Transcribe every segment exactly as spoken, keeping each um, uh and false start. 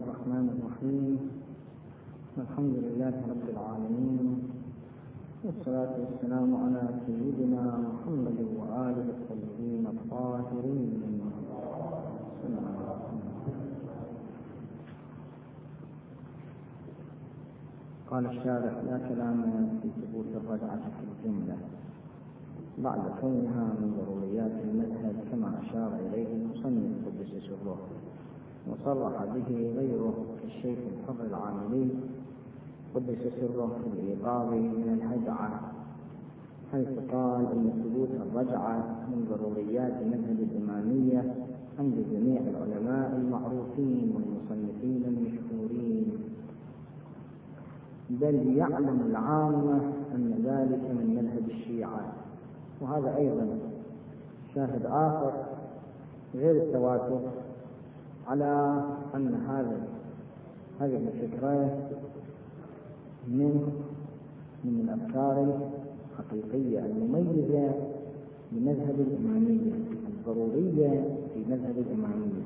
الرحمن الرحيم. الحمد لله رب العالمين، والصلاة والسلام على سيدنا محمد وآله الطيبين الطاهرين. قال الشارح: لا كلام في ثبوت الرجعة في الجملة بعد كونها من ضروريات المذهب كما أشار إليه المصنف قدس سره، وصرح به غيره كالشيخ الحر العاملي قدس سره في الإيقاظ من الهجعة، حيث قال إن ثبوت الرجعة من ضروريات مذهب الإمامية عند جميع العلماء المعروفين والمصنفين المشهورين، بل يعلم العامة أن ذلك من مذهب الشيعة. وهذا أيضا شاهد آخر غير التواتر على أن هذا هذه الفكرة من من الأفكار الحقيقية المميزة لمذهب الإمامية، الضرورية في مذهب الإمامية.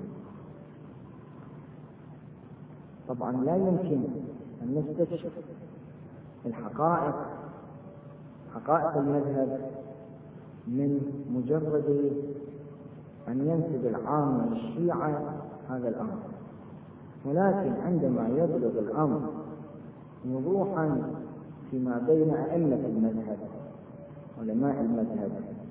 طبعا لا يمكن أن نستكشف الحقائق حقائق المذهب من مجرد أن ينسب العامة للشيعة هذا الأمر، ولكن عندما يبلغ الأمر وضوحا فيما بين أئمة المذهب علماء المذهب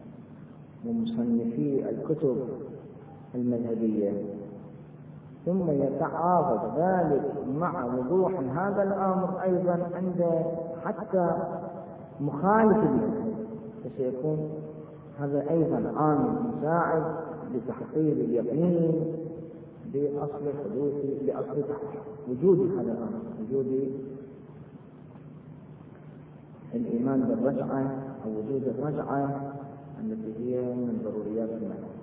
ومصنفي الكتب المذهبية، ثم يتعارض ذلك مع وضوح هذا الأمر أيضا عند حتى مخالف المذهب، فسيكون هذا أيضا عامل مساعد لتحقيق اليقين بأصل حدوث بأصل وجود هذا الأمر، وجود الإيمان بالرجعة أو وجود الرجعة التي هي من ضروريات المذهب.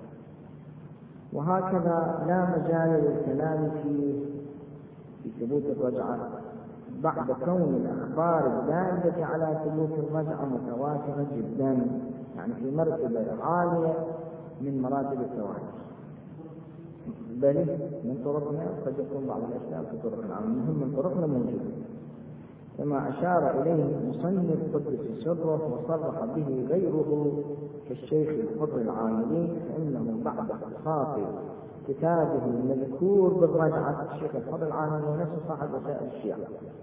وهكذا لا مجال للكلام في في ثبوت الرجعة بعد كون الأخبار الدالة على ثبوت الرجعة متواترة جدا، يعني في مرتبة عالية من مراتب التواتر، بل من طرقنا قد يكون بعض الأشياء في طرقنا، المهم من طرقنا موجودة كما أشار إليه المصنف قدس سره وصرح به غيره كالشيخ الحر العاملي، فإنه بعد اختصاص كتابه المذكور بالرجعة، الشيخ الحر العاملي ونفسه صاحب وسائل الشيعة،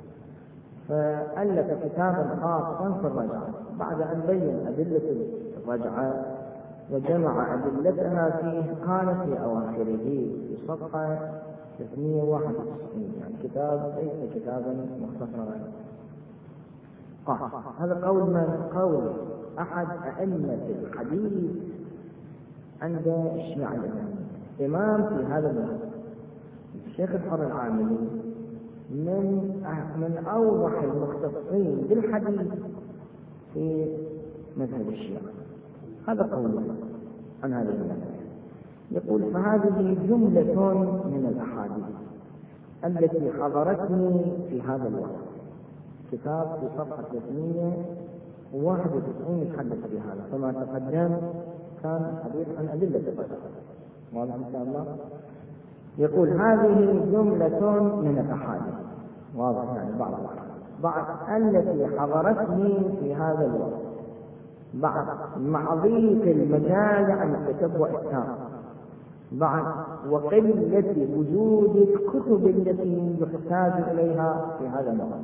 فألف كتابا خاصا في الرجعة بعد أن بين أدلة الرجعة وجمع أدلتها فيه، قال في أواخره في صفحة ثلاثمائة وواحد وتسعين، يعني كتاب ليس كتابا مختصرا. قال هذا قول من؟ قول أحد أئمة الحديث عند الشيعة الإمامية، إمام في هذا المذهب، الشيخ الحر العاملي من من أوضح المختصين بالحديث في مذهب الشيعة. هذا قوله عن هذا المذهب، يقول: فهذه جملة من الأحاديث التي حضرتني في هذا الوقت. كتاب في صفحة ثلاثمائة وواحد وتسعين يتحدث بهذا، فما تقدم كان حديث عن أدلة الرجعة، واضح إن شاء الله. يقول: هذه جملة من الأحاديث، واضح يعني بعض بعض التي حضرتني في هذا الوقت بعد مع ضيق المجال عن التتبع التام، بعد وقلة وجود الكتب التي يحتاج إليها في هذا الموضوع.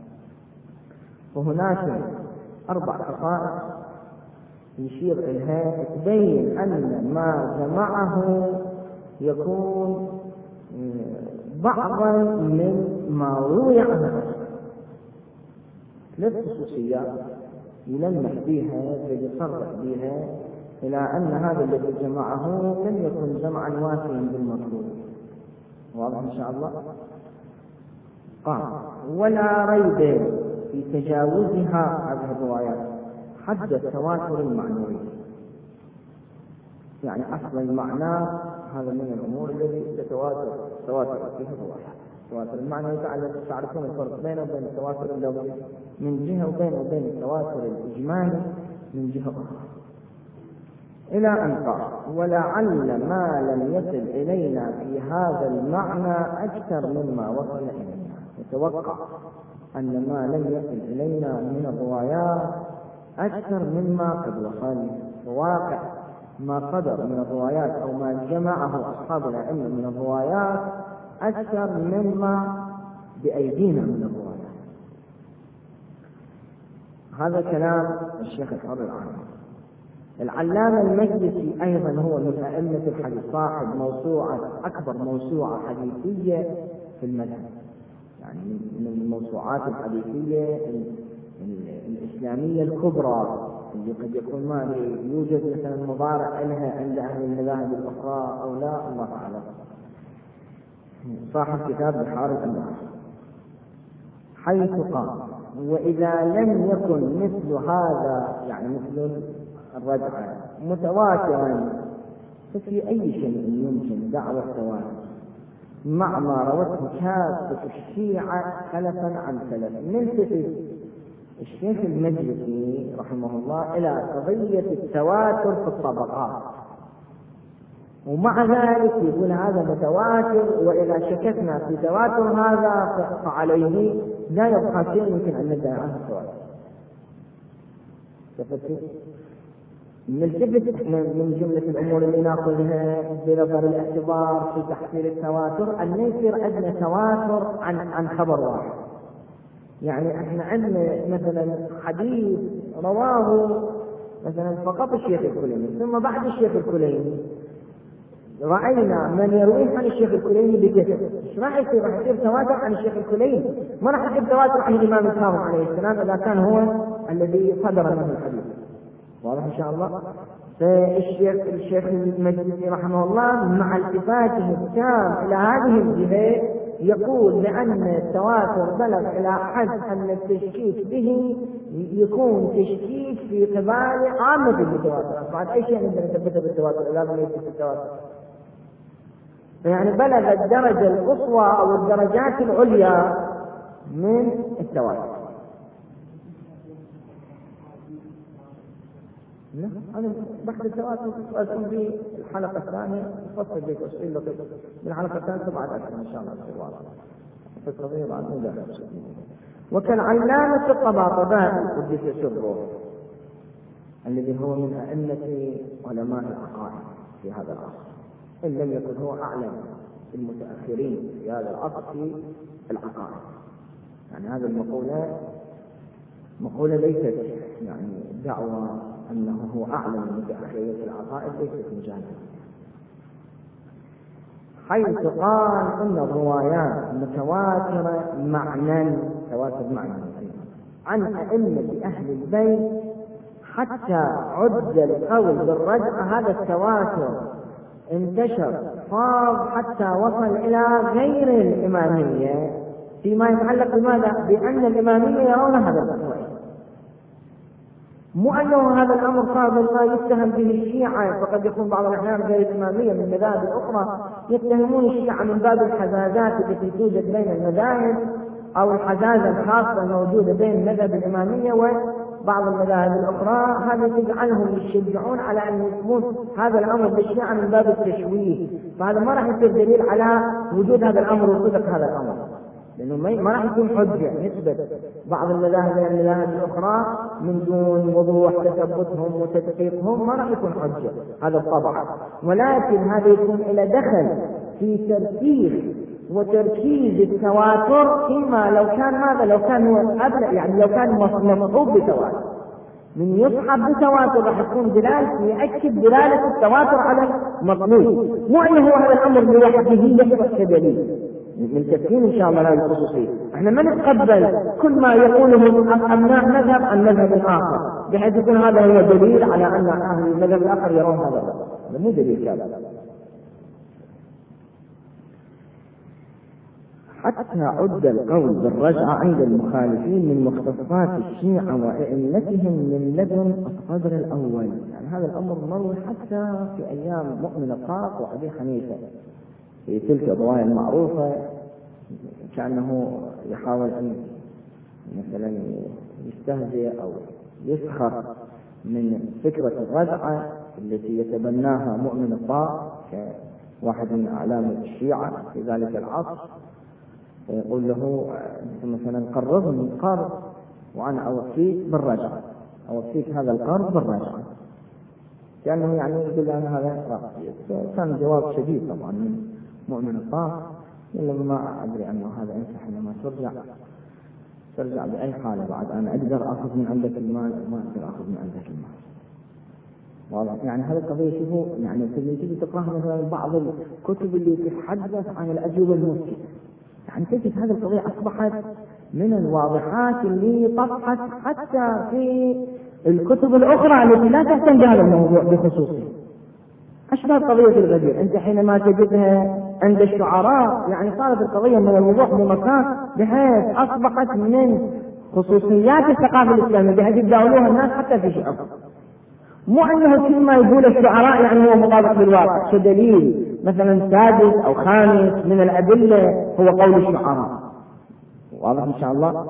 وهناك أربع خصائص يشير إليها تبين أن ما جمعه يكون بعضا من ما روي عنه، ثلاث خصوصيات يلمح بها ويصرح بها إلى أن هذا الذي جمعه لم يكن جمعا وافيا بالمطلوب، واضح إن شاء الله. قال: ولا ريب في تجاوزها هذه الروايات حد التواتر المعنوي، يعني أصل المعنى هذا من الأمور التي تتواتر تواتر فيها الروايات. التواتر المعنوي تعرفون الفرق بينه وبين التواتر اللفظي من جهة، وبين وبين التواتر الإجمالي من جهة أخرى. إلى أن قال: ولعل ما لم يصل إلينا في هذا المعنى أكثر مما وصل إلينا. يتوقع أن ما لم يصل إلينا من الروايات أكثر مما قد وصل. وواقع ما صدر من الروايات أو ما جمعه أصحاب الأئمة من الروايات أكثر مما بأيدينا من الروايات. هذا كلام الشيخ الحر العامل. العلامة المجلسي أيضا هو من أئمة الحديث، صاحب موسوعة أكبر موسوعة حديثية في المذهب، يعني من الموسوعات الحديثية الإسلامية الكبرى اللي قد يكون ما يوجد مثلا مضارع لها عند أهل المذاهب الأخرى أو لا، الله أعلم. صاحب كتاب بحار الأنوار، حيث قال: وإذا لم يكن مثل هذا، يعني مثل الرجعة، متواترا، ففي أي شيء يمكن دعوى التواتر مع ما روته كافة الشيعة خلفا عن سلف. نلتفت الشيخ المجلسي رحمه الله إلى قضية التواتر في الطبقات، ومع ذلك يقول هذا متواتر، وإذا شككنا في تواتر هذا فعليه لا يبقى شيء يمكن أن ندعي عنه التواتر. نلتفت من جملة الأمور اللي ناخذها بنظر الاعتبار في تحصيل التواتر أن يصير عندنا تواتر عن عن خبر واحد. يعني احنا عندنا مثلا حديث رواه مثلا فقط الشيخ الكليني، ثم بعد الشيخ الكليني رأينا من يرويه عن الشيخ الكليني بكثر. ايش راح يصير؟ راح يصير تواتر عن الشيخ الكليني، ما راح يصير تواتر عن الإمام الكاظم عليه السلام إذا كان هو الذي صدر منه الحديث. واضح إن شاء الله؟ فالشيخ الشيخ المجلسي رحمه الله مع التفاته التام إلى هذه الجهة يقول بأن التواتر بلغ إلى حد أن التشكيك به يكون تشكيك في قبال عامة المتواتر. بعد أي شيء نقدر نثبته بالتواتر لازم يثبت بالتواتر. يعني بلغ الدرجة القصوى أو الدرجات العليا من التواتر. هذا بحث التواتر سأكون في الحلقة الثانية، أفصل بك وأشيل لك من الحلقة الثانية بعد أكثر إن شاء الله في الواقع في القضية بعد مدة. وكالعلامة الطباطبائي قدس سره الذي هو من أئمة علماء العقائد في هذا العصر، إن لم يكن هو أعلم المتأخرين في هذا العصر في العقائد. يعني هذه المقولة مقولة ليست يعني دعوة أنه هو أعلم المتأخرين في العقائد، ليست مجازة، حيث قال أن الروايات متواترة معنى تواتر معنى عن أئمة أهل البيت حتى عد القول بالرجعة. هذا التواتر انتشر فاض حتى وصل إلى غير الإمامية فيما يتعلق بماذا؟ بأن الإمامية يرون هذا الأمر، مو أنه هذا الأمر صار ما يتهم به الشيعة. فقد يكون بعض الأحيان غير الإمامية من المذاهب الأخرى يتهمون الشيعة من باب الحزازات التي توجد بين المذاهب أو الحزازة الخاصة الموجودة بين مذهب الإمامية وبعض المذاهب الأخرى. هذا تجعلهم يشجعون على أن يسمون هذا الأمر بالشيعة من باب التشويه، فهذا ما راح يصير دليل على وجود هذا الأمر وصدق هذا الأمر، لأنه ما راح يكون حجة نسبة بعض المذاهب إلى المذاهب الأخرى من دون وضوح تثبتهم وتدقيقهم، ما راح يكون حجة هذا الطبع. ولكن هذا يكون إلى دخل في ترتيب وتركيز التواتر فيما لو كان هذا لو كان هو أبلغ، يعني لو كان مصحوب بتواتر من يصحب بتواتر راح يكون دلالة يأكد دلالة التواتر على المطلوب، مو أنه هذا الأمر لوحده يصبح كدليل. من تفكير إن شاء الله لا الخصوصية. احنا ما نتقبل كل ما يقوله أبناء مذهب عن مذهب آخر بحيث يكون هذا هو دليل على أن أهل المذهب الآخر يرون هذا، هذا مو دليل كذا. حتى عد القول بالرجعة عند المخالفين من مختصات الشيعة وأئمتهم من لدن الصدر الأول. يعني هذا الأمر مروي حتى في أيام مؤمن الطاق وأبي حنيفة في تلك الرواية المعروفة، كأنه يحاول أن مثلا يستهزئ أو يسخر من فكرة الرجعة التي يتبناها مؤمن الطائف كواحد من أعلام الشيعة في ذلك العصر، يقول له مثلا قرضني قرض وأنا أوفيك بالرجعة، أوفيك هذا القرض بالرجعة، كأنه يعني يقول أنا هذا رأيي. كان جواب شديد طبعا من مؤمن الطائف، إلا ما أدري أنه هذا أنت حينما ترجع ترجع بأي حالة بعد أنا أقدر أخذ من عندك المال وما أقدر أخذ من عندك المال. واضح يعني هذه القضية. شوفوا يعني تجي تقرأ مثلا بعض الكتب اللي تتحدث عن الأجوبة المفتية، يعني تجد هذه القضية أصبحت من الواضحات اللي طفحت حتى في الكتب الأخرى التي لا تهتم بهذا الموضوع بخصوصه. أشبه قضية الغدير، أنت حينما تجدها عند الشعراء يعني صارت القضية من الوضوح بمكان بحيث أصبحت من خصوصيات الثقافة الإسلامية بحيث يتداولوها الناس حتى في شعر. مو أنه كل ما يقول الشعراء يعني هو مطابق بالواقع، كدليل مثلا سادس أو خامس من الأدلة هو قول الشعراء. واضح إن شاء الله.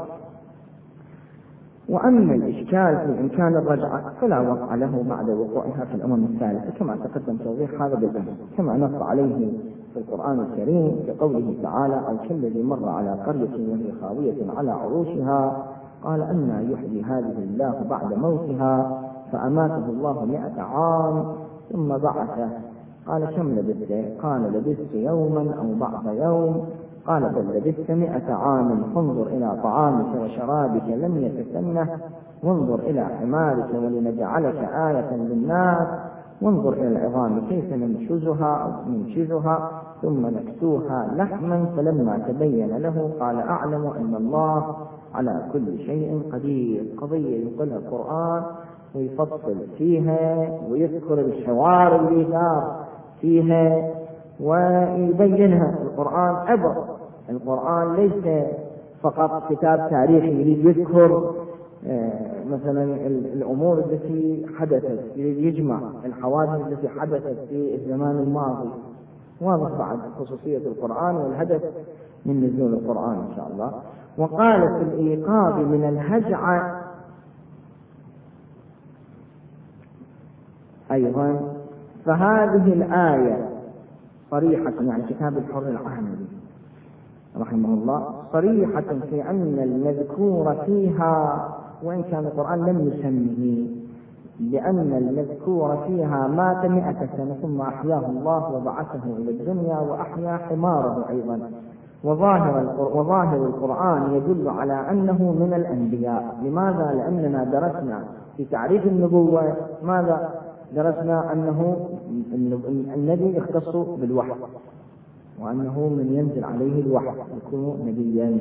وأما الإشكال في إمكان الرجعة فلا وقع له بعد وقوعها في الأمم الثالثة كما تقدم توضيح هذا بالأمس، كما نص عليه في القرآن الكريم كقوله تعالى: أو كالذي مر على قرية وهي خاوية على عروشها قال أنى يحيي هذه الله بعد موتها فأماته الله مئة عام ثم بعثه قال كم لبثت؟ قال لبثت يوما أو بعض يوم قال بل لبثت مئة عام فانظر إلى طعامك وشرابك لم يتسنه وانظر إلى حمارك ولنجعلك آية للناس وانظر إلى العظام كيف ننشزها ننشزها ثم نكسوها لحما فلما تبين له قال أعلم أن الله على كل شيء قدير. قضية يقولها القرآن ويفصل فيها ويذكر الحوار اللي دار فيها ويبينها. القرآن عبر، القرآن ليس فقط كتاب تاريخي يريد يذكر مثلا الأمور التي حدثت، يريد يجمع الحوادث التي حدثت في الزمان الماضي. واضح بعد خصوصية القرآن والهدف من نزول القرآن إن شاء الله. وقال في الإيقاظ من الهجعة أيضا فهذه الآية صريحة، يعني كتاب الحر العامري رحمه الله صريحة في أن المذكور فيها وإن كان القرآن لم يسميه، لأن المذكور فيها مات مئة سنة ثم أحياه الله وبعثه إلى الدنيا وأحيا حماره أيضا. وظاهر وظاهر القرآن يدل على أنه من الأنبياء. لماذا؟ لأننا درسنا في تعريف النبوة ماذا؟ درسنا أنه النبي يختص بالوحي وأنه من ينزل عليه الوحي يكون نبيا.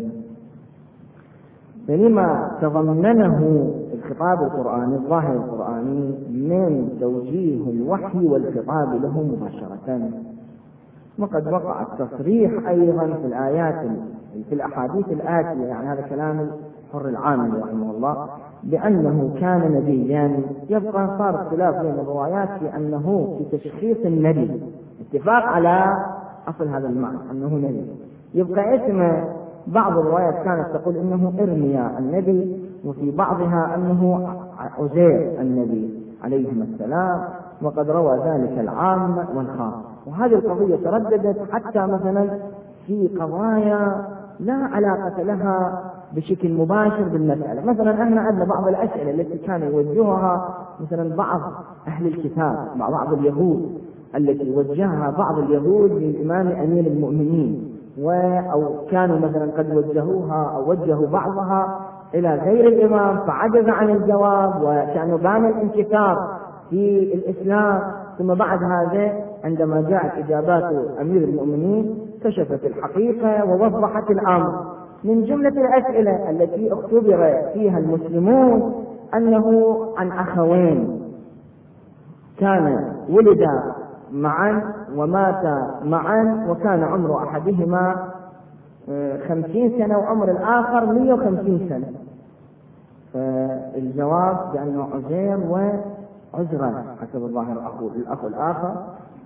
فلما تضمنه الخطاب القرآني الظاهر القرآني من توجيه الوحي والخطاب له مباشرة. وقد وقع التصريح أيضا في الآيات في الأحاديث الآتية، يعني هذا كلام الحر العامري رحمه الله، بأنه كان نبيا. يبقى صار اختلاف بين الروايات في أنه في تشخيص النبي، اتفاق على أصل هذا المعنى أنه نبي. يبقى اسم بعض الروايات كانت تقول إنه إرميا النبي، وفي بعضها أنه عزير النبي عليهم السلام، وقد روى ذلك العام والخاص. وهذه القضية ترددت حتى مثلا في قضايا لا علاقة لها بشكل مباشر بالمسألة. مثلا احنا عندنا بعض الأسئلة التي كان يوجهها مثلا بعض أهل الكتاب، بعض اليهود التي وجهها بعض اليهود للإمام أمير المؤمنين، أو كانوا مثلا قد وجهوها أو وجهوا بعضها إلى غير الإمام فعجز عن الجواب، وكانوا بان الانكسار في الإسلام. ثم بعد هذا عندما جاءت إجابات أمير المؤمنين كشفت الحقيقة ووضحت الأمر. من جملة الأسئلة التي اختبر فيها المسلمون أنه عن أخوين كان ولدا معا ومات معا، وكان عمر أحدهما خمسين سنة وعمر الآخر مئة وخمسين سنة. فالجواب بأنه عزير وعزرة حسب الظاهر الأخو الأخ الآخر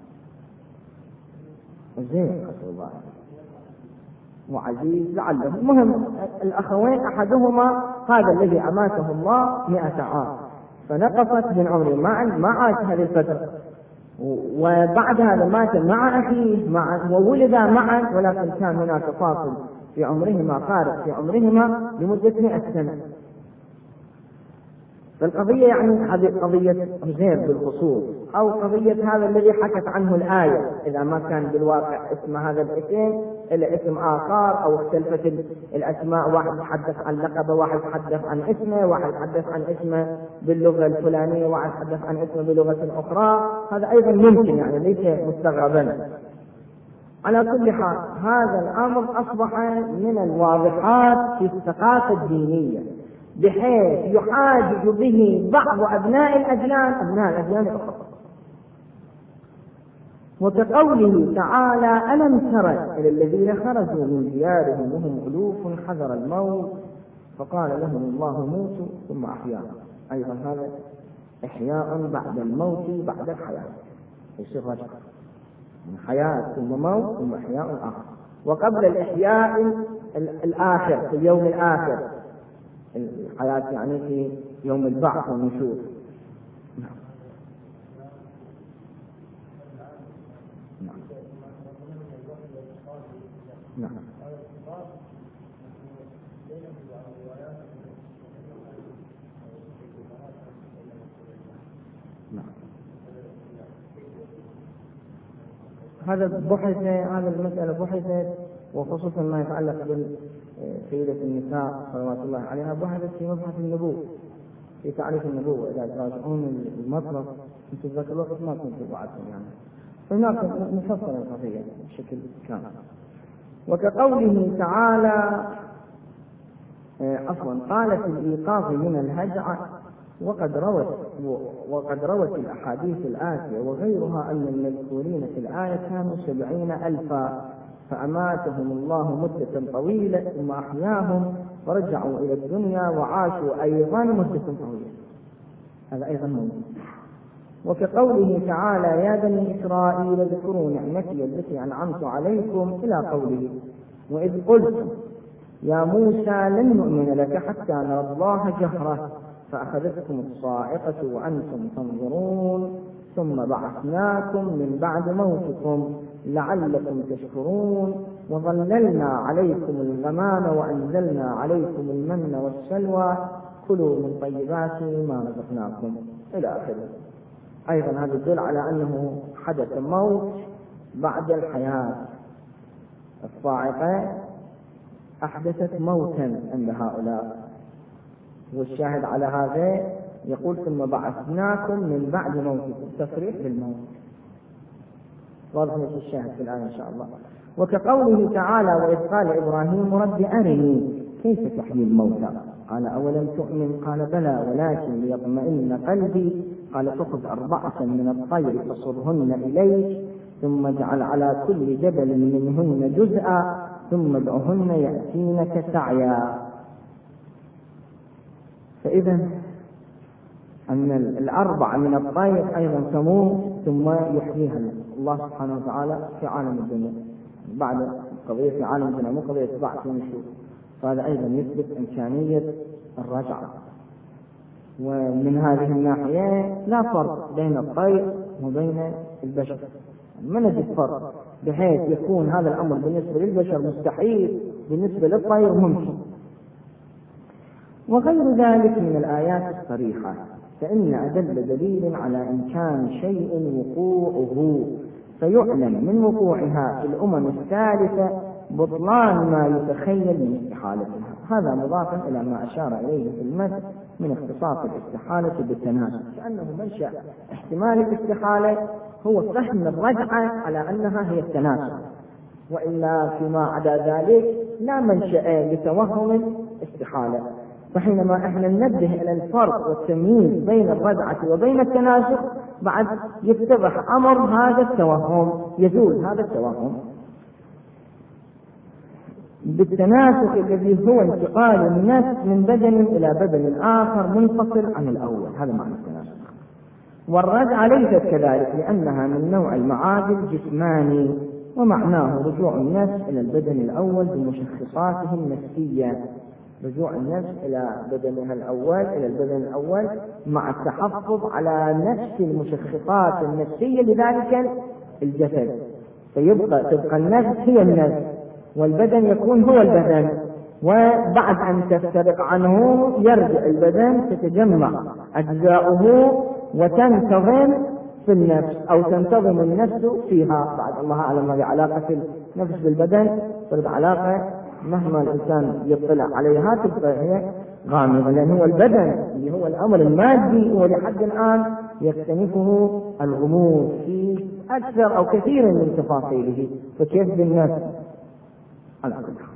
عزير حسب الظاهر وعزيز لعله. مهم الأخوين أحدهما هذا الذي أماته الله مئة عام. فنقصت من عمره ما عاش هذه الفترة، وبعد هذا مات مع أخيه مع وولدا معا، ولكن كان هناك فاصل في عمرهما، فارق في عمرهما لمدة مئة سنة. فالقضية يعني هذه قضية غير بالخصوص، أو قضية هذا الذي حكت عنه الآية إذا ما كان بالواقع اسم هذا الاسم إلا اسم آخر، أو اختلفت الأسماء، واحد يتحدث عن لقبه، واحد يتحدث عن اسمه، واحد يتحدث عن اسمه باللغة الفلانية، واحد يتحدث عن اسمه بلغة أخرى، هذا أيضا ممكن يعني ليس مستغربا. على كل حال هذا الأمر أصبح من الواضحات في الثقافة الدينية، بحيث يحاجج به بعض أبناء الأديان أبناء الأديان الأخرى. وكقوله تعالى: ألم تر إلى الذين خرجوا من ديارهم وهم ألوف حذر الموت فقال لهم الله موتوا ثم أحياهم. أيضا هذا إحياء بعد الموت بعد الحياة، يصير رجع من حياة ثم موت ثم إحياء آخر. وقبل الإحياء الآخر في اليوم الآخر، الحياة يعني في يوم البعث والنشور. نعم. نعم. نعم. هذا بحث هذا المسألة بحثت، وخصوصا ما يتعلق بالسيدة النساء صلوات الله عليها بحثت في مبحث النبوة، في تعريف النبوة. إذا تراجعون المطلب في ذاك الوقت ما كنت بعدكم يعني، فهناك مفصل القضية بشكل كامل. وكقوله تعالى عفوا قال في الإيقاظ من الهجع: وقد روت وقد روت الأحاديث الآتية وغيرها أن المذكورين في الآية كانوا سبعين ألفا فأماتهم الله مدة طويلة ثم أحياهم ورجعوا إلى الدنيا وعاشوا أيضا مدة طويلة. هذا أيضا موجود. وكقوله تعالى: يا بني إسرائيل اذكروا نعمتي التي أنعمت عليكم، إلى قوله: وإذ قلت يا موسى لن نؤمن لك حتى نرى الله جهرة فأخذتكم الصاعقة وأنتم تنظرون ثم بعثناكم من بعد موتكم لعلكم تشكرون وظللنا عليكم الغمام وأنزلنا عليكم المن والسلوى كلوا من طيبات ما رزقناكم، إلى آخره. أيضا هذا يدل على أنه حدث موت بعد الحياة. الصاعقة أحدثت موتا عند هؤلاء، والشاهد على هذا يقول: ثم بعثناكم من بعد موتكم، تصريح بالموت. واضح الشاهد في الآية إن شاء الله. وكقوله تعالى: وإذ قال إبراهيم رب أرني كيف تحيي الموتى قال أولم تؤمن قال بلى ولكن ليطمئن قلبي قال فخذ أربعة من الطير فصرهن إليك ثم اجعل على كل جبل منهن جزءا ثم ادعهن يأتينك سعيا. فإذا أن الأربعة من الطير أيضا تموت ثم يحييها الله سبحانه وتعالى في عالم الدنيا بعد قضية في عالم الدنيا، مو قضية بعث ونشور. فهذا أيضا يثبت إمكانية الرجعة. ومن هذه الناحية لا فرق بين الطير وبين البشر، ما نجد فرق بحيث يكون هذا الأمر بالنسبة للبشر مستحيل، بالنسبة للطير ممكن. وغير ذلك من الآيات الصريحة، فإن أدل دليل على إمكان شيء وقوعه فيعلم من وقوعها في الأمم الثالثة بطلان ما يتخيل من استحالتها. هذا مضاف إلى ما أشار إليه في المثل من اختصاص الاستحالة بالتناسب، كأنه منشأ احتمال الاستحالة هو فهم الرجعة على أنها هي التناسب، وإلا فيما عدا ذلك لا منشأ لتوهم استحالة. فحينما احنا ننبه إلى الفرق والتمييز بين الرجعة وبين التناسخ بعد يتضح أمر هذا التوهم، يزول هذا التوهم بالتناسخ الذي هو انتقال النفس من بدن إلى بدن آخر منفصل عن الأول. هذا معنى التناسخ. والرجعة ليست كذلك لأنها من نوع المعاد الجسماني، ومعناه رجوع النفس إلى البدن الأول بمشخصاته النفسية. رجوع النفس إلى بدنها الأول، إلى البدن الأول، مع التحفظ على نفس المشخصات النفسية لذلك الجسد، فيبقى تبقى النفس هي النفس والبدن يكون هو البدن، وبعد أن تفترق عنه يرجع البدن تتجمع أجزاؤه وتنتظم في النفس أو تنتظم النفس فيها. بعد الله أعلم هذه علاقة النفس بالبدن، فالعلاقة مهما الإنسان يطلع عليها تبقى هي غامضة، لأن هو البدن اللي هو الأمر المادي ولحد الآن يكتنفه الغموض في أكثر أو كثير من تفاصيله، فكيف بالنفس على كل حال.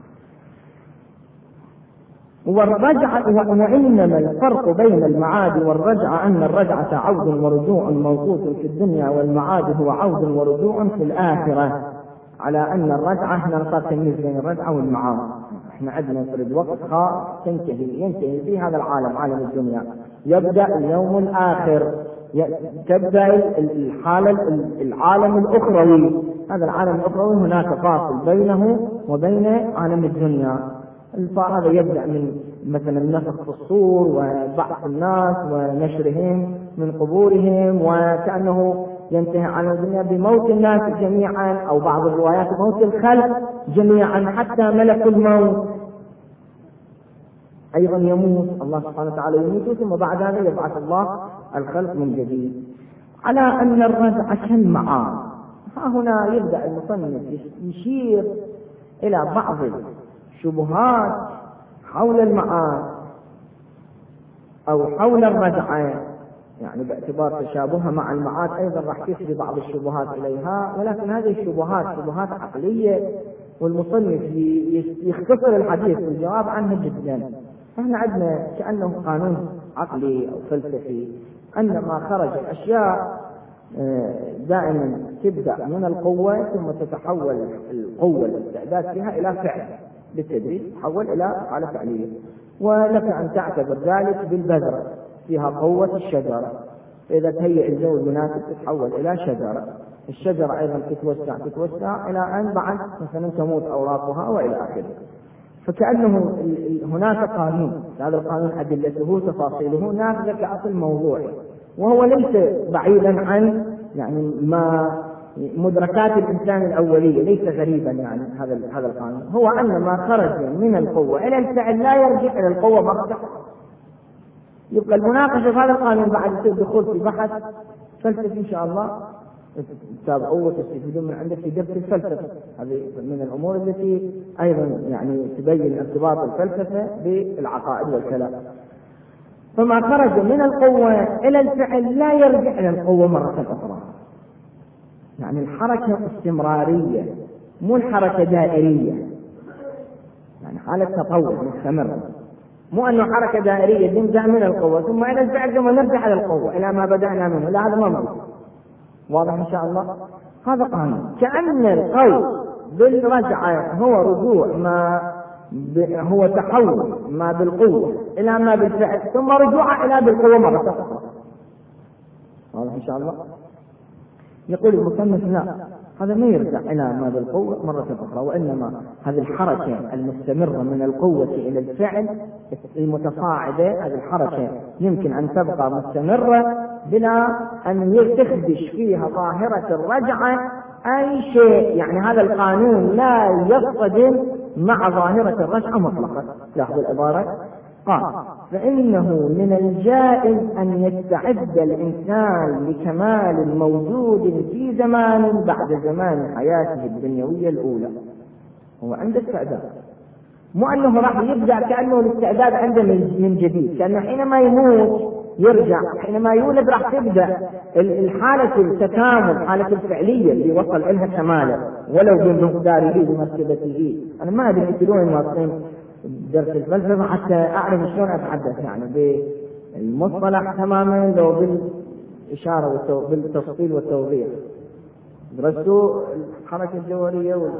والرجعة، وإنما الفرق بين المعاد والرجعة أن الرجعة عود ورجوع موجود في الدنيا، والمعاد هو عود ورجوع في الآخرة. على أن الرجعة احنا نقدر تمييز بين الرجعة والمعاد، احنا عندنا نفرد وقت خاص تنتهي ينتهي في هذا العالم عالم الدنيا، يبدأ اليوم الآخر، تبدأ الحالة العالم الأخروي. هذا العالم الأخروي هناك فاصل بينه وبين عالم الدنيا. هذا يبدأ من مثلا النفخ في الصور وبعث الناس ونشرهم من قبورهم، وكأنه ينتهي عن الدنيا بموت الناس جميعا، أو بعض الروايات موت الخلق جميعا حتى ملك الموت أيضا يموت، الله سبحانه وتعالى يموت، ثم بعد هذا يبعث الله الخلق من جديد. على أن الرجعة كالمعاد. ها هنا يبدأ المصنف يشير إلى بعض الشبهات حول المعاد أو حول الرجعة، يعني باعتبار تشابهها مع المعاد أيضا راح يسري بعض الشبهات إليها، ولكن هذه الشبهات شبهات عقلية، والمصنف يختصر الحديث والجواب عنها جدا. فإحنا عندنا كأنه قانون عقلي أو فلسفي، أن ما خرج الأشياء دائما تبدأ من القوة ثم تتحول القوة الاستعداد فيها إلى فعل بالتدريج، تحول إلى أفعال فعلية. ولك أن تعتبر ذلك بالبذرة، فيها قوة الشجرة، إذا تهيئ الجو المناسب تتحول إلى شجرة، الشجرة أيضا تتوسع تتوسع إلى أن بعد مثلا تموت أوراقها وإلى آخره. فكأنه هناك قانون، هذا القانون أدلته تفاصيله نافذة كأصل موضوعي، وهو ليس بعيدا عن يعني ما مدركات الإنسان الأولية، ليس غريبا يعني هذا هذا القانون، هو أن ما خرج من القوة إلى الفعل لا يرجع إلى القوة مرة أخرى. يبقى المناقشة في هذا القانون بعد يصير دخول في بحث فلسفي إن شاء الله تتابعوه وتستفيدون من عندك في درس الفلسفة. هذه من الأمور التي أيضا يعني تبين ارتباط الفلسفة بالعقائد والكلام. فما خرج من القوة إلى الفعل لا يرجع إلى القوة مرة أخرى، يعني الحركة استمرارية مو الحركة دائرية، يعني حالة تطور مستمر، مو أنه حركة دائرية نبدأ من القوة ثم إلى الفعل ثم نرجع إلى القوة إلى ما بدأنا منه، لا هذا ما موجود. واضح إن شاء الله؟ هذا قانون. كأن القول بالرجعة هو رجوع ما هو تحول ما بالقوة إلى ما بالفعل ثم رجوع إلى بالقوة مرة أخرى. واضح إن شاء الله؟ يقول المصنف لا، هذا ما يرجع إلى ما بالقوة مرة أخرى، وإنما هذه الحركة المستمرة من القوة إلى الفعل المتصاعدة، هذه الحركة يمكن أن تبقى مستمرة بلا أن تخدش فيها ظاهرة الرجعة أي شيء. يعني هذا القانون لا يصطدم مع ظاهرة الرجعة مطلقا. لاحظوا العبارة، قال فإنه من الجائز أن يستعد الإنسان لكمال موجود في زمان بعد زمان حياته الدنيوية الأولى. هو عنده استعداد، مو أنه راح يبدأ كأنه الاستعداد عنده من جديد، كأنه حينما يموت يرجع، حينما يولد راح تبدأ الحالة التكامل، حالة الفعلية اللي وصل إلها كماله ولو بمقداره بمرتبته. أنا ما أدري يقولون واصلين درس الفلسفة حتى أعرف شلون أتحدث يعني بالمصطلح تماما، لو بالإشارة بالتفصيل والتوضيح. درستوا الحركة الجوهرية وال...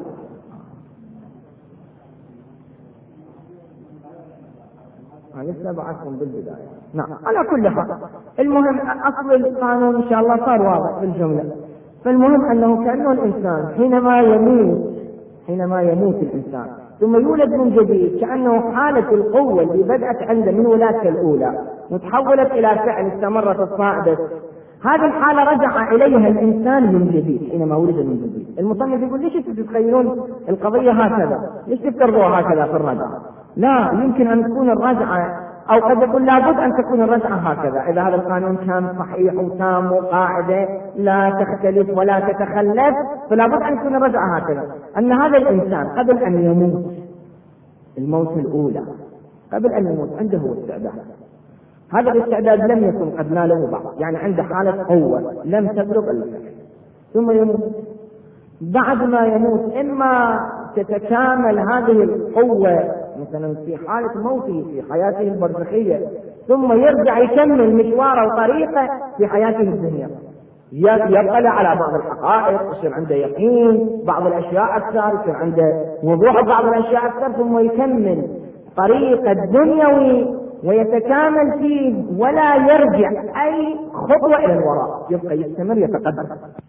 أنا لسه بعثهم بالبداية. نعم، على كل حال المهم أصل القانون إن شاء الله صار واضح بالجملة. فالمهم أنه كأنه الإنسان حينما يموت حينما يموت الإنسان ثم يولد من جديد، كأنه حالة القوة اللي بدأت عنده من ولادته الأولى وتحولت إلى فعل استمرت الصاعدة، هذه الحالة رجع إليها الإنسان من جديد حينما ولد من جديد. المصنف يقول ليش تتخيلون القضية هكذا؟ ليش تفترضوها هكذا في الرجعة؟ لا، يمكن أن تكون الرجعة، أو قد يقول لابد أن تكون الرجعة هكذا إذا هذا القانون كان صحيح وتام وقاعدة لا تختلف ولا تتخلف، فلابد أن تكون الرجعة هكذا، أن هذا الإنسان قبل أن يموت الموت الأولى، قبل أن يموت عنده استعداد، هذا الاستعداد لم يكن قد ناله بعض، يعني عنده حالة قوة لم تبلغ الفعل، ثم يموت. بعد ما يموت إما تتكامل هذه القوة مثلا في حالة موته في حياته البرزخية، ثم يرجع يكمل مشواره وطريقه في حياته الدنيا، يطلع على بعض الحقائق، يصير عنده يقين بعض الأشياء أكثر، يصير عنده وضوح بعض الأشياء أكثر، ثم يكمل طريق الدنيوي ويتكامل فيه ولا يرجع أي خطوة إلى الوراء، يبقى يستمر يتقدم.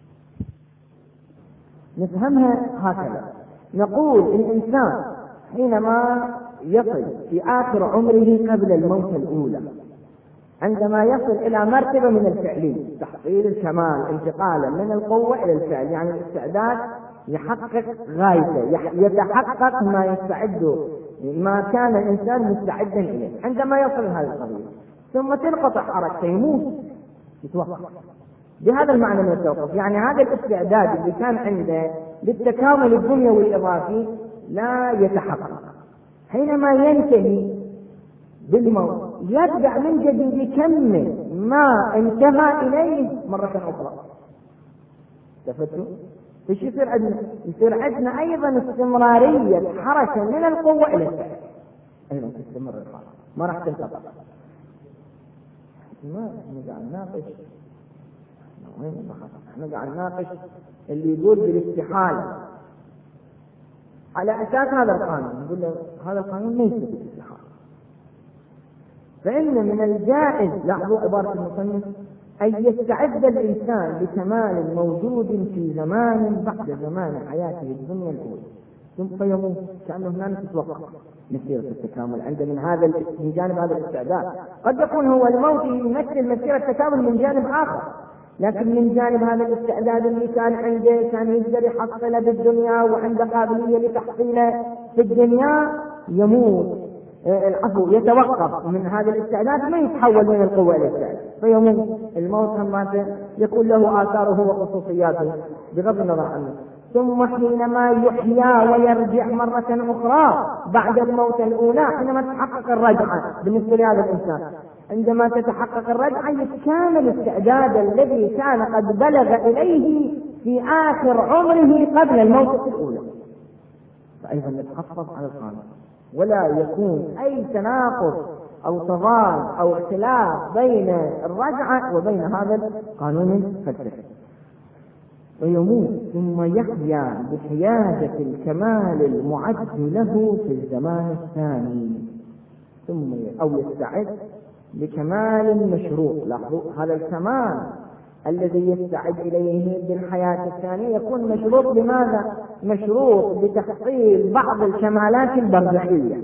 نفهمها هكذا، نقول الإنسان حينما يصل في آخر عمره قبل الموت الأولى، عندما يصل إلى مرتبة من الفعلين، تحصيل الكمال، انتقالا من القوة إلى الفعل، يعني الاستعداد يحقق غايته، يتحقق ما يستعد ما كان الإنسان مستعدا إليه. عندما يصل هذه القضية ثم تنقطع حركته، يموت، يتوقف. بهذا المعنى من التوقف، يعني هذا الاستعداد اللي كان عنده للتكامل الدنيوي الإضافي لا يتحقق. حينما ينتهي بالموت يرجع من جديد يكمل ما انتهى إليه مرة أخرى. تفتوا؟ ايش يصير عندنا؟ يصير عندنا أيضا استمرارية حركة من القوة إلى الفعل، أيضا تستمر الحركة ما راح تنقطع. ما نقعد نناقش وين احنا قاعد نناقش اللي يقول بالاستحالة على أساس هذا القانون، نقول له هذا القانون ليس بالاستحالة، فإن من الجائز، لاحظوا عبارة المصنف، أن يستعد الإنسان لكمال موجود في زمان بعد زمان حياته الدنيا الأولى، ثم يموت، كأنه هنا تتوقف مسيرة التكامل عنده من هذا من جانب هذا الاستعداد. قد يكون هو الموت يمثل مسيرة التكامل من جانب آخر، لكن من جانب هذا الاستعداد اللي كان عنده كان يقدر يحصله بالدنيا وعنده قابلية لتحصيله في الدنيا، يموت العفو يتوقف من هذا الاستعداد، ما يتحول من القوة إلى الفعل فيموت. الموت هم يكون له آثاره وخصوصياته بغض النظر عنه. ثم حينما يحيا ويرجع مرة أخرى بعد الموت الأولى، حينما تتحقق الرجعة بالنسبة لهذا الإنسان، عندما تتحقق الرجعة يتكامل الاستعداد الذي كان قد بلغ إليه في آخر عمره قبل الموت الأولى، فأيضا يتحفظ على القانون ولا يكون أي تناقض أو تضاد أو اختلاف بين الرجعة وبين هذا القانون الفلسفي. ويموت ثم يحيا بحيادة الكمال المعد له في الزمان الثاني، ثم أو يستعد لكمال مشروط. لاحظوا هذا الكمال الذي يستعد إليه بالحياة الثانية يكون مشروط بماذا؟ مشروط بتحصيل بعض الكمالات البرزخية.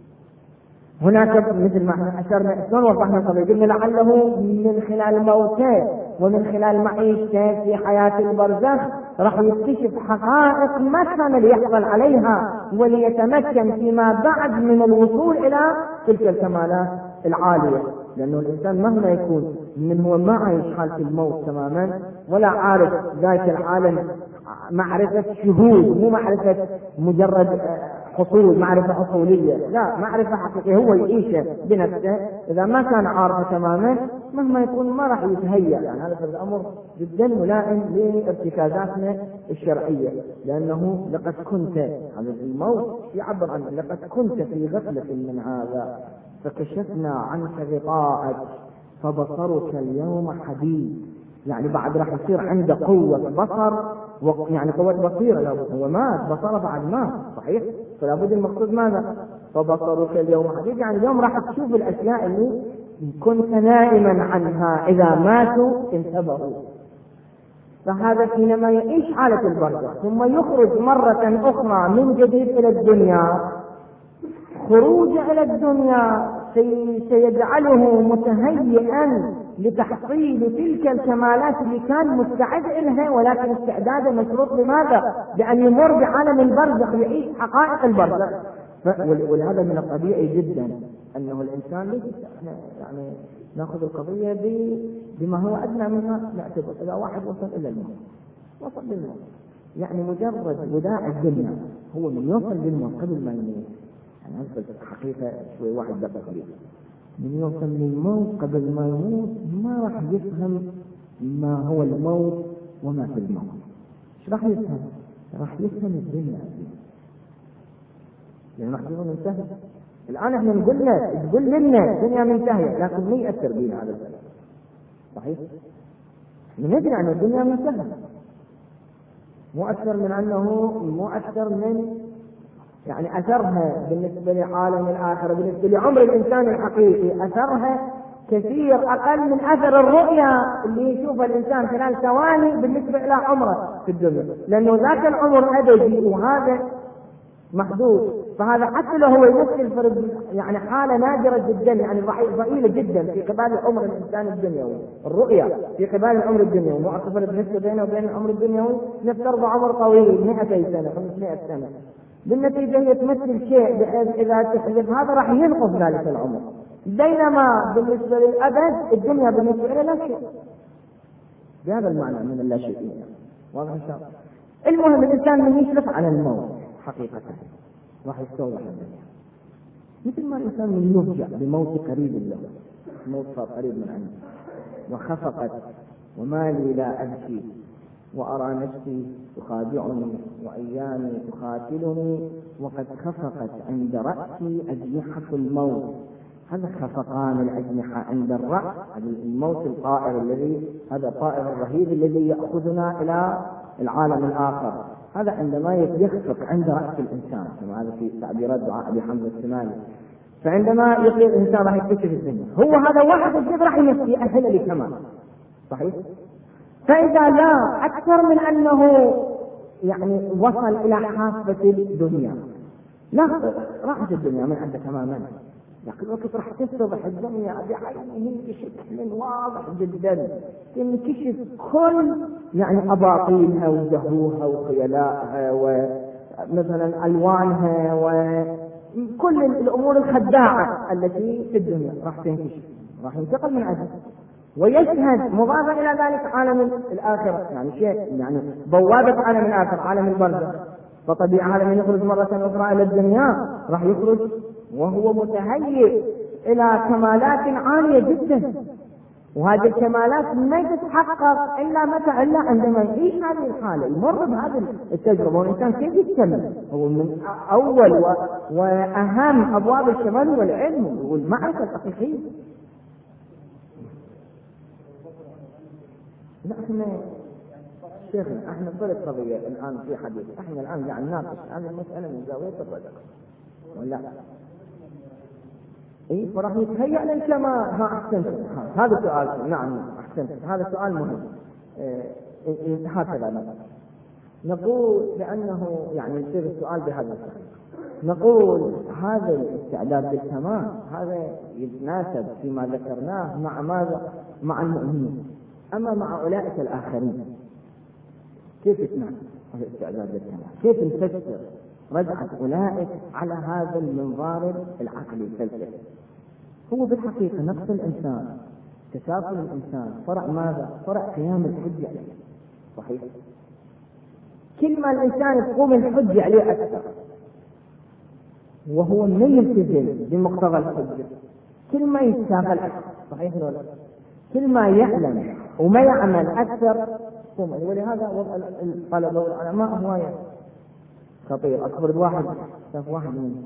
هناك مثل ما احنا أشرنا شلون وضحنا قبل، قلنا لعله من خلال موته ومن خلال معيشته في حياة البرزخ راح يكتشف حقائق ما كان ليحصل عليها وليتمكن فيما بعد من الوصول إلى تلك الكمالات العالية. لأنه الإنسان مهما يكون من هو ما عايش حالة الموت تماما ولا عارف ذات العالم معرفة شهود، مو معرفة مجرد حصول، معرفة حصولية، لا معرفة حقيقية هو يعيش بنفسه. إذا ما كان عارفة تماما مهما يكون ما راح يتهيأ، يعني هذا الأمر جدا ملائم لارتكازاتنا الشرعية. لأنه لقد كنت، هذا الموت يعبر عنه، لقد كنت في غفلة من هذا فكشفنا عنك غطاءك فبصرك اليوم حديد. يعني بعد راح يصير عنده قوة بصر، يعني قوة بصيرة، لابد هو مات بصره بعد مات صحيح، فلابد المقصود ماذا؟ فبصرك اليوم حديد، يعني اليوم راح تشوف الأشياء اللي كنت نائما عنها إذا ماتوا انتبهوا. فهذا حينما يعيش حالة البرزخ ثم يخرج مرة أخرى من جديد إلى الدنيا، خروج إلى الدنيا سيجعله متهيئا لتحصيل تلك الكمالات اللي كان مستعد لها، ولكن استعداده مشروط بماذا؟ بأن يمر بعالم البرزخ يعيش حقائق البرزخ. ولهذا من الطبيعي جدا أنه الإنسان ليس يعني نأخذ القضية بما هو أدنى منها، نعتبر إذا واحد وصل إلى الموت وصل للموت، يعني مجرد وداع الدنيا، هو من يوصل للموت قبل ما يموت، يعني هذا الحقيقة شوي واحد دقق فيه، من يوصل للموت قبل ما يموت ما راح يفهم ما هو الموت وما في الموت. ايش راح يفهم؟ راح يفهم الدنيا، يعني راح يقول انتهى. الآن احنا نقول لك تقول لنا الدنيا منتهية، لكن ما يأثر بنا هذا الكلام، صحيح؟ ندري أن الدنيا منتهية، مو أكثر من أنه مو أكثر من يعني أثرها بالنسبة لعالم الآخرة، بالنسبة لعمر الإنسان الحقيقي أثرها كثير أقل من أثر الرؤيا اللي يشوفها الإنسان خلال ثواني بالنسبة إلى عمره في الدنيا، لأنه ذاك العمر أبدي وهذا محدود. فهذا حتى لو هو يمثل فرد يعني حالة نادرة جدا، يعني ضئيلة جدا في قبال عمر الإنسان الدنيوي، الرؤيا في قبال العمر الدنيوي مو أكثر بالنسبة بينه وبين العمر الدنيوي نفترض عمر طويل مئتي سنة خمسمائة سنة، بالنتيجة هي تمثل شيء بحيث إذا تحذف هذا راح ينقص ذلك العمر، بينما بالنسبة للأبد الدنيا بالنسبة إلى لا شيء. بهذا المعنى من اللا شيء. واضح إن شاء الله. المهم الإنسان من يشرف على الموت حقيقة راح يستوضح الدنيا، مثل ما الإنسان من يفجع بموت قريب له، موت صار قريب من عنده وخفقت وما لي لا أبكي وأرى نفسي تخادعني وأيامي تقاتلني وقد خفقت عند رأسي أجنحة الموت. هذا خفقان الأجنحة عند الرأس، هذا الموت الطائر الذي هذا الطائر الرهيب الذي يأخذنا إلى العالم الآخر، هذا عندما يخفق عند رأس الإنسان، كما هذا في تعبيرات دعاء أبي حمزة السمالي. فعندما يصير الإنسان راح يكتشف الدنيا، هو هذا واحد الجد راح يمشي أهل لي كمان، صحيح؟ فإذا لا أكثر من أنه يعني وصل إلى حافة الدنيا، لا راحت الدنيا من عنده تماما، لكن وقت راح تتضح الدنيا بعينه بشكل واضح جدا، تنكشف كل يعني أباطيلها وزهوها وخيلاءها ومثلا ألوانها وكل الأمور الخداعة التي في الدنيا راح تنكشف، راح ينتقل من عندها ويشهد مضافا إلى ذلك عالم الآخرة، يعني شيء يعني بوابة عالم الآخرة عالم البرزخ. فطبيعي هذا من يخرج مرة أخرى إلى الدنيا راح يخرج وهو متهيئ إلى كمالات عالية جدا، وهذه الكمالات ما تتحقق إلا متى؟ إلا عندما يعيش هذه الحالة، يمر بهذه التجربة. والإنسان كيف يكمل؟ هو من أول و... وأهم أبواب الشمال والعلم والمعرفة الحقيقية. نحن شيخنا احنا طلب قضية الآن في حديث، احنا الآن قاعد نناقش هذه المسألة من زاوية الرجل ولا اي، فراح يتهيأ للكما. ها احسنت، هذا سؤال. نعم احسنت، هذا سؤال مهم. اه هكذا نقول نقول بأنه يعني يصير السؤال بهذا الشكل، نقول هذا الاستعداد بالكمال هذا يتناسب فيما ذكرناه مع ماذا؟ مع المؤمنين. أما مع أولئك الآخرين كيف يتناسب هذا الاستعداد بالكمال؟ كيف نفسر رجعة أولئك على هذا المنظار العقلي الفلسفي؟ هو بالحقيقة نفس الإنسان، تساقل الإنسان فرع ماذا؟ فرع قيام الحجة عليه، صحيح؟ كل ما الإنسان تقوم الحجة عليه أكثر وهو ما يلتزم بمقتضى الحجة، كل ما يتساقل أكثر، صحيح ولا لا؟ كل ما يعلم وما يعمل أكثر. ولهذا وضع الطلبة والعلماء هواية خطير. أكبر واحد شاف واحد من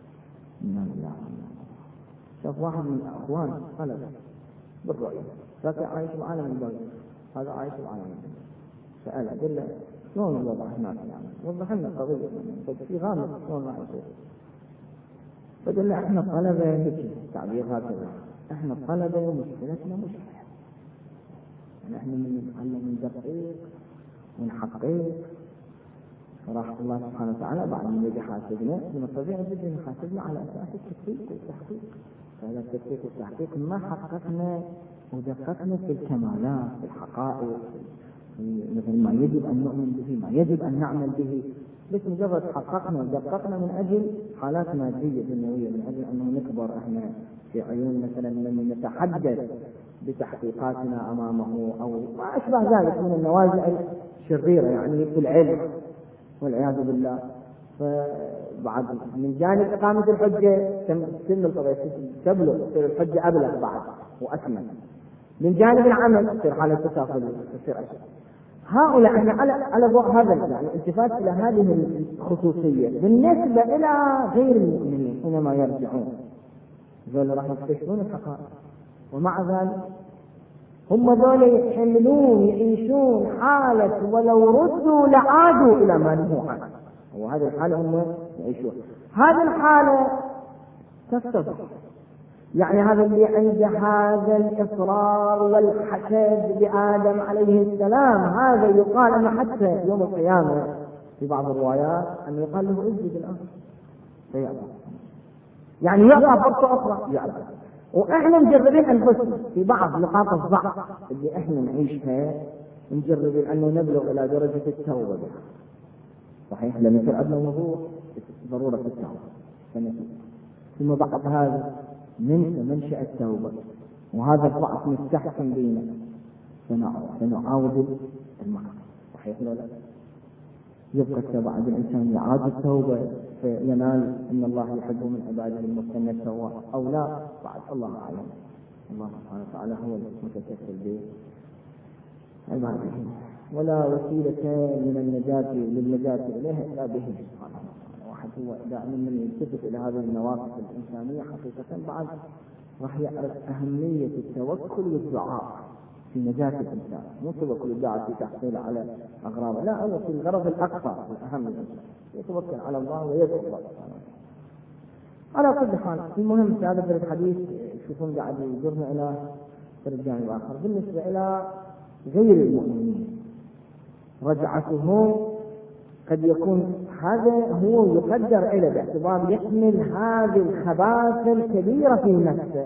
شاف واحد من الأخوان طلبة بالرؤية، فكان عايش العالم الباقي، هذا عايش العالم الباقي. سأله قال له شلون الوضع هناك؟ يعني وضح لنا القضية في غامض شلون راح يصير. فقال له احنا طلبة، هيك تعبير هكذا، احنا الطلبة ومشكلتنا مشكلة، نحن من نتعلم من دقيق ونحقق راح الله سبحانه وتعالى بعد ما يجي حاسبنا نستطيع جدا نحاسبنا على أساس التدقيق والتحقيق. فهذا التدقيق والتحقيق ما حققنا ودققنا في الكمالات في الحقائق مثل ما يجب أن نؤمن به ما يجب أن نعمل به، بس مجرد حققنا ودققنا من أجل حالات مادية دنيوية، من أجل أنه نكبر إحنا في عيون مثلا من نتحدث بتحقيقاتنا أمامه أو ما أشبه ذلك من النوازع الشريرة يعني في العلم والعياذ بالله. فبعد من جانب إقامة الحجة سن القضية تبلغ تصير الحجة أبلغ بعد وأكمل، من جانب العمل تصير حالة تسافل تصير أشياء. هؤلاء احنا على على ضوء هذا يعني التفات إلى هذه الخصوصية بالنسبة إلى غير المؤمنين حينما يرجعون ذول راح يكتشفون الحقائق، ومع ذلك هم ذول يحملون يعيشون حالة ولو ردوا لعادوا إلى ما نهوا عنه، وهذه الحالة هم يعيشون. هذه الحالة تستطيع يعني هذا اللي عنده هذا الإصرار والحسد بآدم عليه السلام، هذا يقال أنه حتى يوم القيامة في بعض الروايات أنه يقال له اسجد الآن فيأبى، يعني يعطى فرصة أخرى يأبى. وإحنا مجربين أنفسنا في بعض نقاط الضعف اللي إحنا نعيشها، مجربين أنه نبلغ إلى درجة التوبة بها. صحيح لم يكن عندنا موضوع ضرورة التوبة، ثم بعد هذا من منشأ التوبة وهذا الضعف مستحكم بينا سنعاود المعنى. صحيح ولا لا؟ يبقى بعد الإنسان يعاد التوبة فينال إن الله يحب من عباده المحسن التواب أو لا، بعد الله أعلم. الله سبحانه وتعالى هو المتكفل به عباده، ولا وسيلة من النجاة للنجاة إليه إلا به سبحانه وتعالى. واحد هو دائما من يلتفت إلى هذه النواقص الإنسانية حقيقة بعد راح يعرف أهمية التوكل والدعاء في نجاة الإنسان، مو توكل الدعاء في تحصيل على أغراضه، لا، هو في الغرض الأكثر والأهم الإنسان يتوكل على الله ويدعو الله سبحانه وتعالى. على كل حال المهم في هذا الحديث شوفون قاعد يجرنا إلى الجانب الآخر بالنسبة إلى غير المؤمنين، رجعتهم قد يكون هذا هو يقدر إلى باعتبار يحمل هذه الخباثة الكبيرة في نفسه،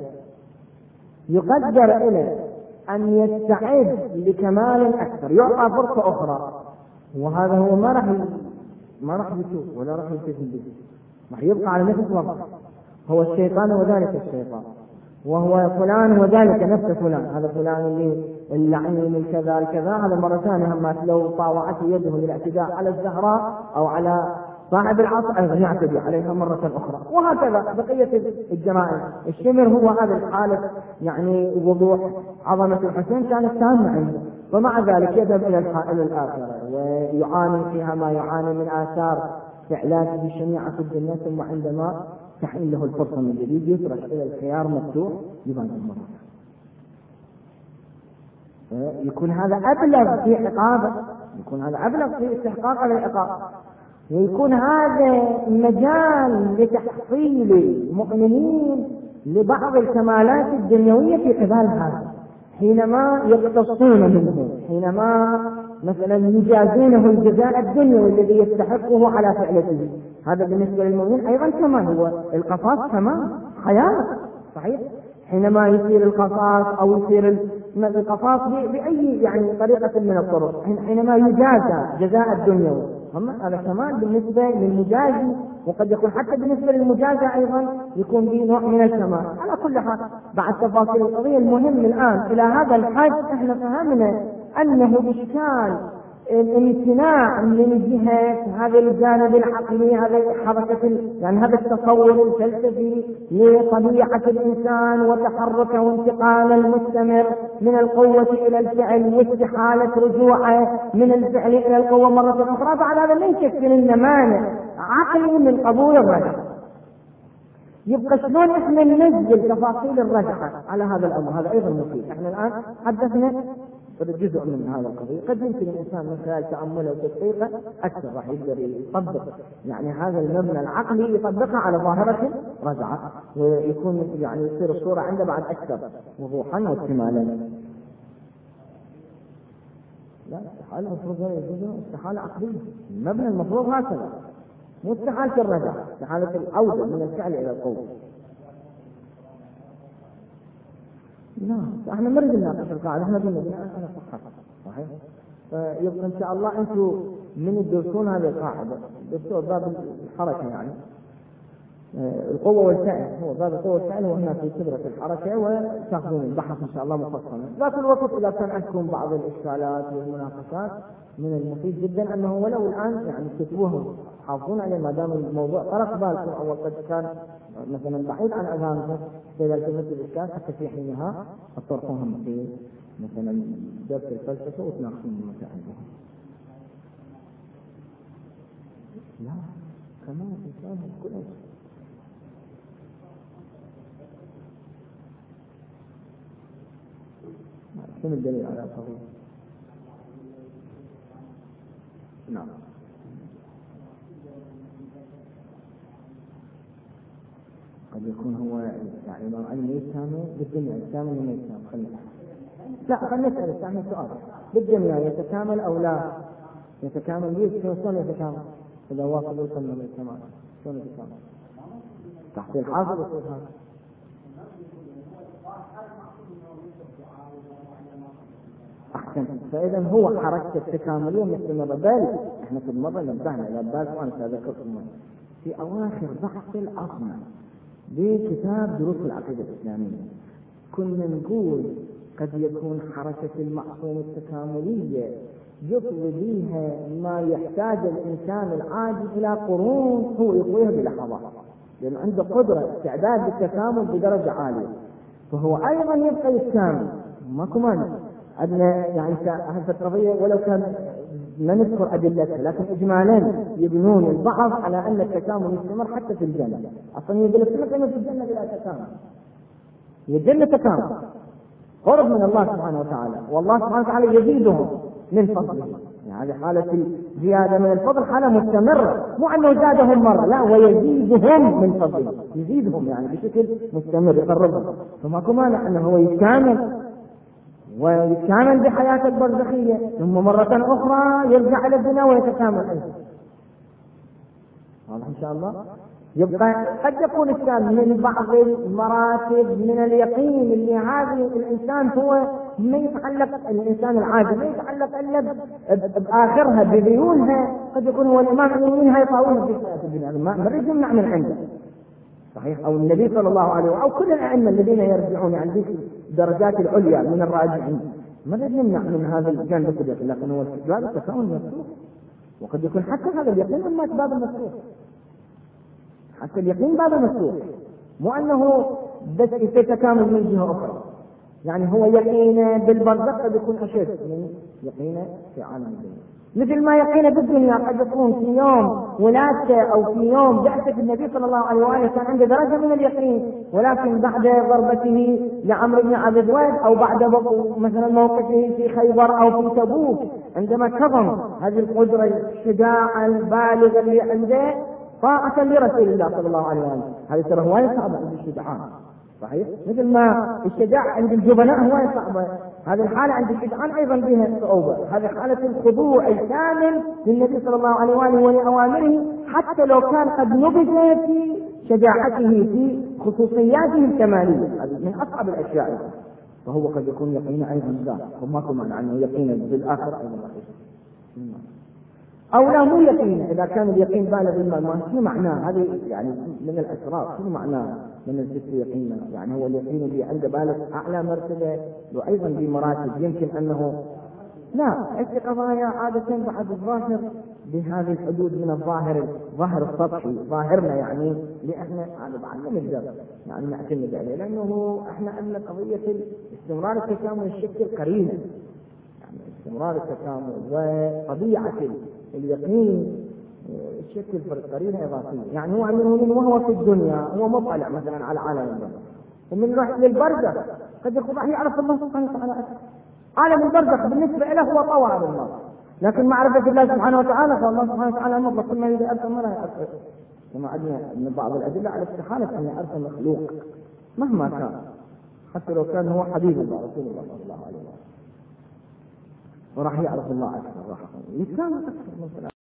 يقدر إلى أن يستعد لكمال أكثر، يعطى فرصة أخرى، وهذا هو ما راح ما راح يشوف ولا راح يلتزم به، راح يبقى على نفس الوضع. هو الشيطان وذلك الشيطان، وهو فلان وذلك نفس فلان، هذا فلان اللي اللعين الكذا الكذا، هذا مرة ثانية هم لو طاوعته يده للاعتداء على الزهراء أو على صاحب العصر أيضا يعتدي عليها مرة أخرى، وهكذا بقية الجرائم. الشمر هو هذا الحالة يعني وضوح عظمة الحسين كانت تامة عنده، ومع ذلك يذهب إلى إلى الآخرة ويعاني فيها ما يعاني من آثار فعلاته الشنيعة في الدنيا، ثم عندما تحين له الفرصة من جديد يترك إلى الخيار مفتوح يبان المرة، يكون هذا أبلغ في عقابه، يكون هذا أبلغ في استحقاق العقاب، ويكون هذا مجال لتحصيل المؤمنين لبعض الكمالات الدنيوية في قبال هذا، حينما يقتصون منه، حينما مثلا يجازونه الجزاء الدنيوي الذي يستحقه على فعلته. هذا بالنسبة للمؤمن أيضا كما هو القصاص كما حياة. صحيح حينما يصير القصاص أو يصير القصاص بأي يعني طريقة من الطرق، حينما يجازى جزاء الدنيوي، هذا كمان بالنسبة للمجازي، وقد يكون حتى بالنسبة للمجازى أيضا يكون به نوع من الكمال. على كل حال بعد تفاصيل القضية المهم الآن إلى هذا الحد احنا فهمنا أنه إشكال الامتناع من جهة هذا الجانب العقلي، هذا حركة يعني هذا التصور الفلسفي لطبيعة الإنسان وتحركه وانتقاله المستمر من القوة إلى الفعل واستحالة رجوعه من الفعل إلى القوة مرة أخرى، بعد هذا ليس يشكل مانع عقلي من قبول الرجعة. يبقى شلون احنا ننزل تفاصيل الرجعة على هذا الأمر؟ هذا أيضا مفيد. احنا الآن حدثنا جزء من هذا القضية، قد يمكن الإنسان من خلال تأمله وتدقيقه أكثر راح يقدر يطبق يعني هذا المبنى العقلي يطبقه على ظاهرة رجعة، ويكون يعني يصير الصورة عنده بعد أكثر وضوحا واكتمالا. لا استحالة المفروض هذا يجوز استحالة عقلية، المبنى المفروض هكذا، مو استحالة الرجع، استحالة العودة من الفعل إلى القول. لا احنا ما نريد نناقش القاعدة، احنا قلنا انا صحت صحيح. فيبقى ان شاء الله انتم من تدرسون هذه القاعدة دكتور باب الحركة يعني القوة والفعل، هو باب القوة والفعل وهنا في كبرة الحركة، وتاخذون البحث ان شاء الله مفصلا. ذات الوقت اذا كان عندكم بعض الاشكالات والمناقشات من المفيد جدا انه ولو الان يعني تكتبوه حافظون عليه ما دام الموضوع طرق بالكم او قد كان مثلا بعيد عن اذهانكم، اذا التفت الاشكال حتى في حينها تطرقوهم في مثلا درس الفلسفة وتناقشون المسائل. لا كمان انسان كل شنو الدليل على القضية؟ نعم قد يكون هو يعني لو علم يتسامى بالدنيا يتسامى ولا يتسامى. خلينا لا خلينا نسأل استعمل سؤال بالدنيا يتكامل أو لا يتكامل؟ ليش شلون يتكامل؟ إذا واصل وصلنا للكمال شلون يتكامل؟ تحت الحاصل يصير هذا. أحسن. فإذا هو حركة التكاملية مستمرة. بل إحنا في المرة نبهنا إلى بال وأنا سأذكركم في أواخر بحث العظمى بكتاب دروس العقيدة الإسلامية كنا نقول قد يكون حركة المعصوم التكاملية يطوي بها ما يحتاج الإنسان العادي إلى قرون هو يطويها بلحظات، لأنه عنده قدرة استعداد للتكامل بدرجة عالية، فهو أيضا يبقى يتكامل ماكو مانع. عندنا يعني هذه القضية ولو كان لا نذكر أدلتها لكن إجمالا يبنون البعض على أن التكامل يستمر حتى في الجنة. أصلا يقول لك في الجنة بلا تكامل، هي الجنة تكامل قرب من الله سبحانه وتعالى، والله سبحانه وتعالى يزيدهم من فضله. يعني هذه حالة الزيادة من الفضل حالة مستمرة، مو أنه زادهم مرة، لا ويزيدهم من فضله، يزيدهم يعني بشكل مستمر يقربهم. فماكو مانع أنه هو يتكامل ويتكامل بحياة البرزخية ثم مرة أخرى يرجع إلى الدنيا ويتكامل أيضا. واضح إن شاء الله. يبقى قد يكون الإنسان من بعض المراتب من اليقين اللي هذه الإنسان هو ما يتعلق الإنسان العادي ما يتعلق إلا بآخرها بذيولها، قد يكون هو الإمام منها يطاولها في حياة الدنيا ما نريد نمنع من عنده صحيح، أو النبي صلى الله عليه وسلم أو كل الأئمة الذين يرجعون عن ذيك الدرجات العليا من الراجعين ما نريد نمنع من هذا الجانب اليقين، لكن هو باب التكامل مفتوح، وقد يكون حتى هذا اليقين مما باب المفتوح، حتى اليقين باب مفتوح، مو أنه بس يتكامل من جهة أخرى. يعني هو يقين بالبرزخ قد يكون أشد من يقين في عالم الدنيا، مثل ما يقين بالدنيا قد يكون في يوم ولادته أو في يوم بعثة النبي صلى الله عليه وآله كان عنده درجة من اليقين، ولكن بعد ضربته لعمرو بن عبد الوهاب أو بعد مثلا موقفه في خيبر أو في تبوك عندما كظم هذه القدرة الشجاعة البالغة اللي عنده طاعة لرسول الله صلى الله عليه وآله، هذه ترى هواية صعبة عند الشجعان صحيح، مثل ما الشجاعة عند الجبناء هواية صعبة، هذه الحالة عند الشجعان أيضا بها صعوبة. هذه حالة الخضوع الكامل للنبي صلى الله عليه وآله ولأوامره حتى لو كان قد نبذ في شجاعته في خصوصياته الكمالية، هذه من أصعب الأشياء. فهو قد يكون يقين أيضا ذلك، وما كمان عنه يقين بالآخر أيضا أو لا مو يقين. إذا كان اليقين بالغ المال شو معناه؟ هذه يعني من الأسرار، شو معناه من الست يقين؟ يعني هو اليقين اللي عنده بالغ أعلى مرتبة وأيضا بمراتب يمكن أنه لا قضايا عادة بعد الظاهر بهذه الحدود من الظاهر الظاهر السطحي ظاهرنا، يعني لأن هذا بعد ما نقدر يعني نعتمد عليه، لأنه احنا عندنا قضية استمرار التكامل الشكل قرينة، يعني استمرار التكامل وطبيعة اليقين الشكل في القرينة إضافية. يعني هو من وهو في الدنيا هو مطلع مثلا على عالم البرزخ، ومن يروح للبرزخ قد يكون راح يعرف الله سبحانه وتعالى أكثر. عالم البرزخ بالنسبة له هو طوى على الله، لكن معرفة الله سبحانه وتعالى فالله سبحانه وتعالى مطلق كل ما يريد أرسل ما لا يأرسل، كما عندنا من بعض الأدلة على استحالة أن يأرسل مخلوق مهما كان، حتى لو كان هو حبيب الله رسول الله صلى الله عليه وسلم. وراح يعرف الله أكثر، راح يتكلم أكثر من